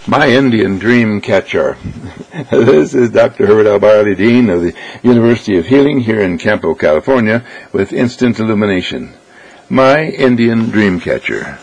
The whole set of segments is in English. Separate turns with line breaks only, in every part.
My Indian Dream Catcher. This is Dr. Herbert L. Barley, Dean of the University of Healing here in Campo, California, with Instant Illumination. My Indian Dream Catcher.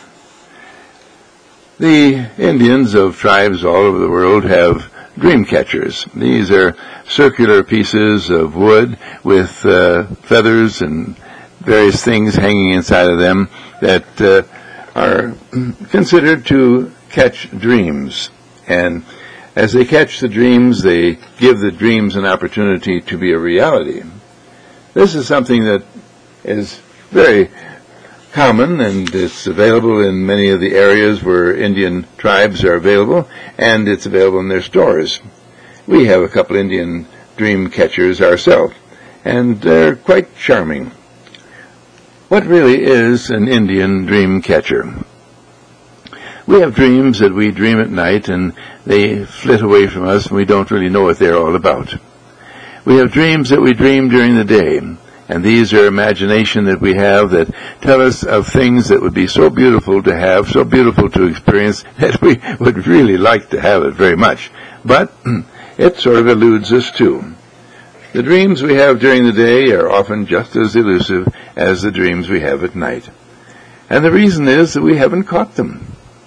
The Indians of tribes all over the world have dream catchers. These are circular pieces of wood with feathers and various things hanging inside of them that are considered to catch dreams. And as they catch the dreams, they give the dreams an opportunity to be a reality. This is something that is very common, and it's available in many of the areas where Indian tribes are available, and it's available in their stores. We have a couple Indian dream catchers ourselves, and they're quite charming. What really is an Indian dream catcher? We have dreams that we dream at night, and they flit away from us, and we don't really know what they're all about. We have dreams that we dream during the day, and these are imagination that we have that tell us of things that would be so beautiful to have, so beautiful to experience, that we would really like to have it very much. But it sort of eludes us too. The dreams we have during the day are often just as elusive as the dreams we have at night. And the reason is that we haven't caught them.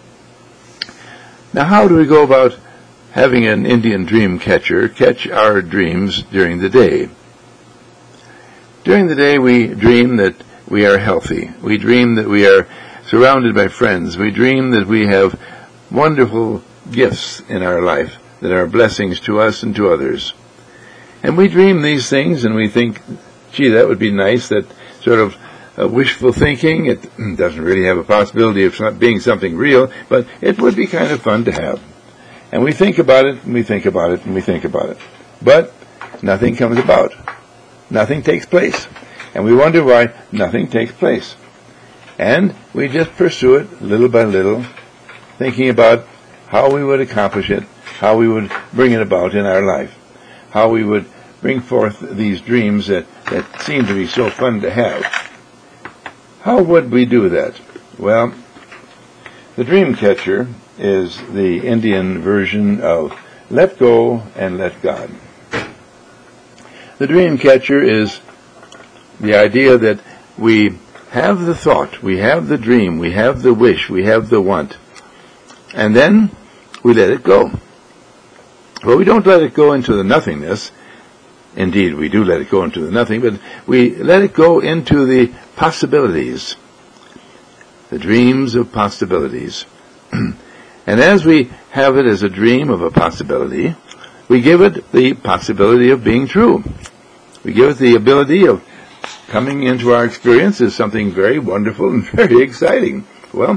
Now, how do we go about having an Indian dream catcher catch our dreams during the day? During the day, we dream that we are healthy. We dream that we are surrounded by friends. We dream that we have wonderful gifts in our life that are blessings to us and to others. And we dream these things, and we think, gee, that would be nice, that sort of wishful thinking. It doesn't really have a possibility of not being something real, but it would be kind of fun to have. And we think about it, and we think about it, and we think about it. But nothing comes about. Nothing takes place. And we wonder why nothing takes place. And we just pursue it little by little, thinking about how we would accomplish it, how we would bring it about in our life, how we would bring forth these dreams that seem to be so fun to have. How would we do that? Well, the dream catcher is the Indian version of let go and let God. The dream catcher is the idea that we have the thought, we have the dream, we have the wish, we have the want, and then we let it go. Well, we don't let it go into the nothingness. Indeed, we do let it go into the nothing, but we let it go into the possibilities, the dreams of possibilities. And as we have it as a dream of a possibility, we give it the possibility of being true. We give it the ability of coming into our experience as something very wonderful and very exciting. Well,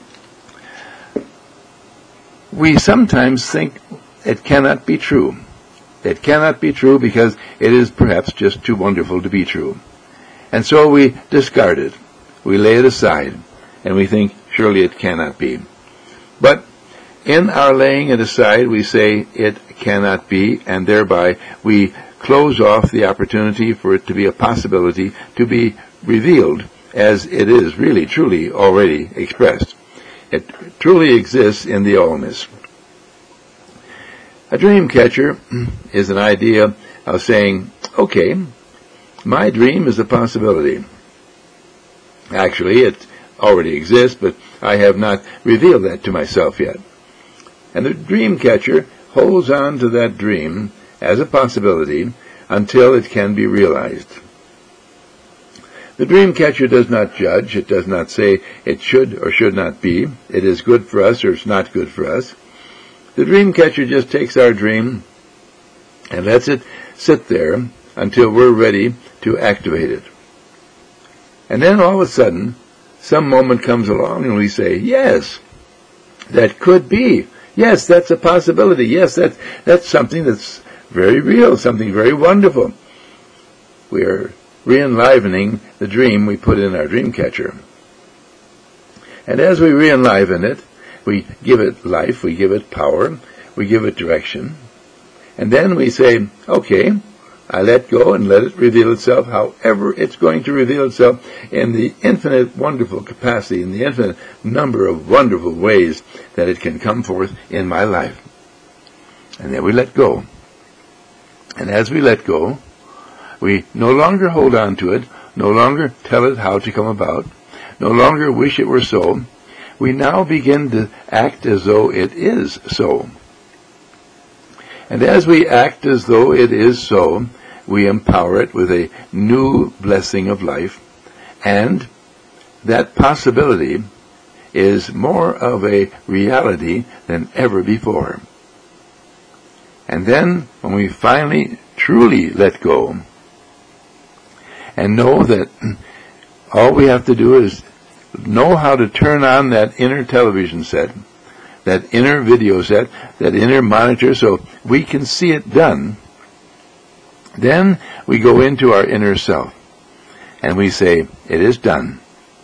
we sometimes think it cannot be true. It cannot be true because it is perhaps just too wonderful to be true. And so we discard it. We lay it aside, and we think, surely it cannot be. But in our laying it aside, we say it cannot be, and thereby we close off the opportunity for it to be a possibility to be revealed as it is really, truly already expressed. It truly exists in the allness. A dream catcher is an idea of saying, okay, my dream is a possibility. Actually, it already exists, but I have not revealed that to myself yet. And the dream catcher holds on to that dream as a possibility until it can be realized. The dream catcher does not judge. It does not say it should or should not be. It is good for us or it's not good for us. The dream catcher just takes our dream and lets it sit there until we're ready to activate it. And then all of a sudden, some moment comes along and we say, yes, that could be. Yes, that's a possibility. Yes, that's something that's very real, something very wonderful. We are re-enlivening the dream we put in our dream catcher. And as we re-enliven it, we give it life, we give it power, we give it direction. And then we say, okay, I let go and let it reveal itself however it's going to reveal itself in the infinite wonderful capacity, in the infinite number of wonderful ways that it can come forth in my life. And then we let go. And as we let go, we no longer hold on to it, no longer tell it how to come about, no longer wish it were so. We now begin to act as though it is so. And as we act as though it is so, we empower it with a new blessing of life, and that possibility is more of a reality than ever before. And then, when we finally truly let go, and know that all we have to do is know how to turn on that inner television set, that inner video set, that inner monitor, so we can see it done, then we go into our inner self, and we say, it is done.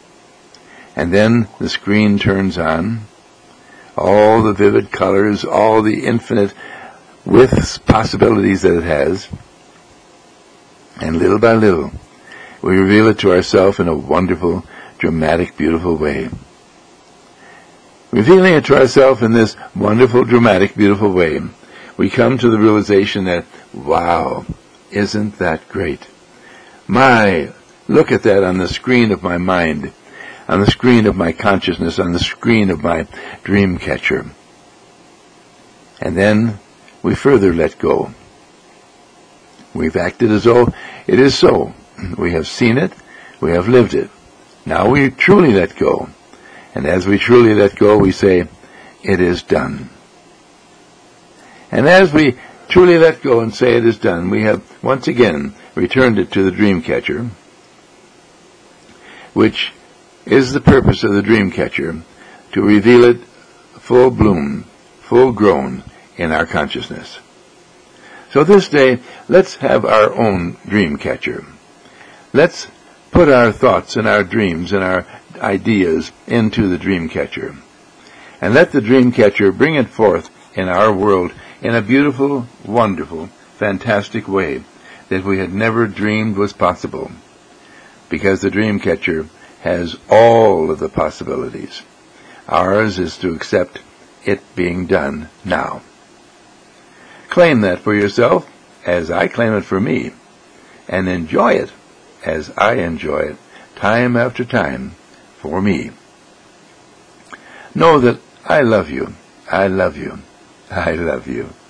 And then the screen turns on, all the vivid colors, all the infinite width possibilities that it has, and little by little, we reveal it to ourselves in a wonderful, dramatic, beautiful way. Revealing it to ourselves in this wonderful, dramatic, beautiful way, we come to the realization that, wow, isn't that great? Look at that on the screen of my mind, on the screen of my consciousness, on the screen of my dream catcher. And then we further let go. We've acted as though it is so. We have seen it, we have lived it. Now we truly let go. And as we truly let go, we say, it is done. And as we truly let go and say it is done, we have once again returned it to the dream catcher, which is the purpose of the dream catcher, to reveal it full bloom, full grown in our consciousness. So this day, let's have our own dream catcher. Let's put our thoughts and our dreams and our ideas into the dream catcher, and let the dream catcher bring it forth in our world in a beautiful, wonderful, fantastic way that we had never dreamed was possible, because the dream catcher has all of the possibilities. Ours is to accept it being done now. Claim that for yourself as I claim it for me, and enjoy it as I enjoy it time after time for me. Know that I love you, I love you, I love you.